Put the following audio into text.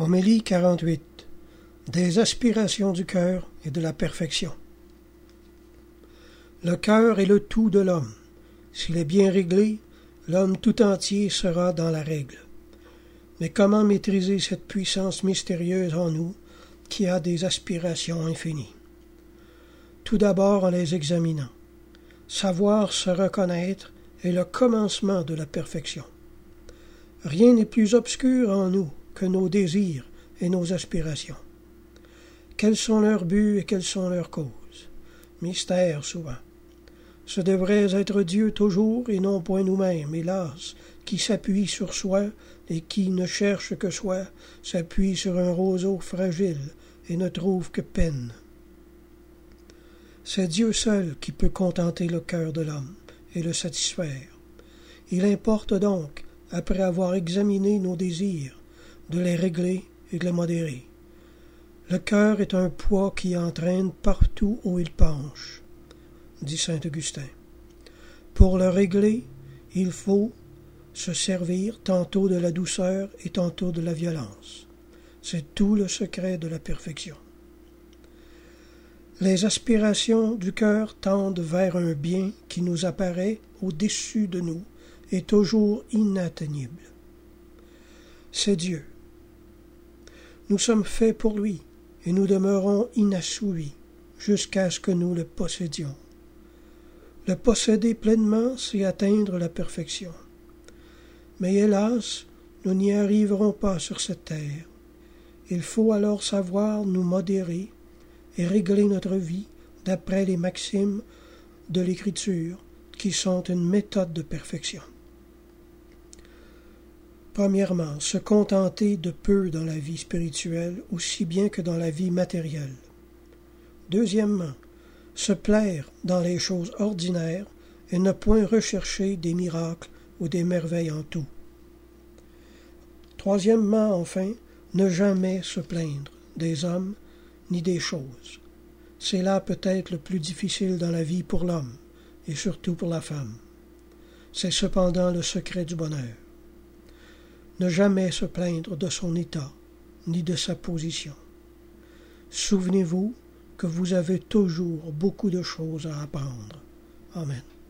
Homélie 48. Des aspirations du cœur et de la perfection. Le cœur est le tout de l'homme. S'il est bien réglé, l'homme tout entier sera dans la règle. Mais comment maîtriser cette puissance mystérieuse en nous qui a des aspirations infinies? Tout d'abord en les examinant. Savoir se reconnaître est le commencement de la perfection. Rien n'est plus obscur en nous que nos désirs et nos aspirations. Quels sont leurs buts et quelles sont leurs causes? Mystère souvent. Ce devrait être Dieu toujours et non point nous-mêmes, hélas, qui s'appuie sur soi et qui ne cherche que soi, s'appuie sur un roseau fragile et ne trouve que peine. C'est Dieu seul qui peut contenter le cœur de l'homme et le satisfaire. Il importe donc, après avoir examiné nos désirs, de les régler et de les modérer. Le cœur est un poids qui entraîne partout où il penche, dit saint Augustin. Pour le régler, il faut se servir tantôt de la douceur et tantôt de la violence. C'est tout le secret de la perfection. Les aspirations du cœur tendent vers un bien qui nous apparaît au-dessus de nous et toujours inatteignable. C'est Dieu. Nous sommes faits pour lui et nous demeurons inassouvis jusqu'à ce que nous le possédions. Le posséder pleinement, c'est atteindre la perfection. Mais hélas, nous n'y arriverons pas sur cette terre. Il faut alors savoir nous modérer et régler notre vie d'après les maximes de l'Écriture, qui sont une méthode de perfection. Premièrement, se contenter de peu dans la vie spirituelle, aussi bien que dans la vie matérielle. Deuxièmement, se plaire dans les choses ordinaires et ne point rechercher des miracles ou des merveilles en tout. Troisièmement, enfin, ne jamais se plaindre des hommes ni des choses. C'est là peut-être le plus difficile dans la vie pour l'homme, et surtout pour la femme. C'est cependant le secret du bonheur. Ne jamais se plaindre de son état, ni de sa position. Souvenez-vous que vous avez toujours beaucoup de choses à apprendre. Amen.